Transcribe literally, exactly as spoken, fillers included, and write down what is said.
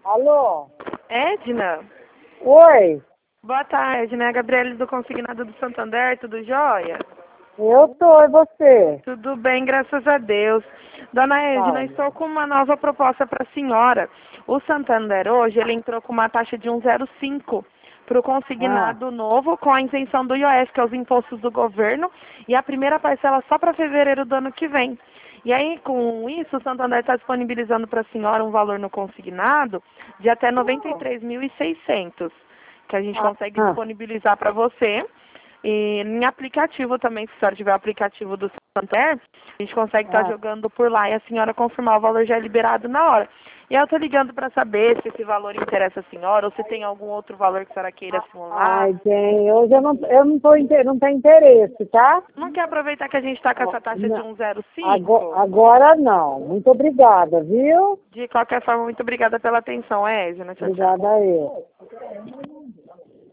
Alô? Edna? Oi, Boa tarde, né? Gabriele do Consignado do Santander, tudo jóia? eu tô, e você? Tudo bem, graças a Deus. Dona Edna, Fala. estou com uma nova proposta para a senhora. O Santander hoje, ele entrou com uma taxa de um vírgula zero cinco para o Ah, consignado novo, com a isenção do I O F, que é os impostos do governo, e a primeira parcela só para fevereiro do ano que vem. E aí, com isso, o Santander está disponibilizando para a senhora um valor no consignado de até noventa e três mil e seiscentos, que a gente ah, consegue ah, disponibilizar para você. E em aplicativo também, se a senhora tiver o aplicativo do Santander, a gente consegue estar ah. jogando por lá e a senhora confirmar o valor já é liberado na hora. E eu estou ligando para saber se esse valor interessa a senhora ou se tem algum outro valor que a senhora queira simular. Ai, tem, hoje eu não, eu não tô, inte- não tenho interesse, tá? Não quer aproveitar que a gente está com essa taxa de Não, um vírgula ago- zero cinco? agora não. Muito obrigada, viu? De qualquer forma, muito obrigada pela atenção, Edna. Tchau, tchau. Obrigada a eu.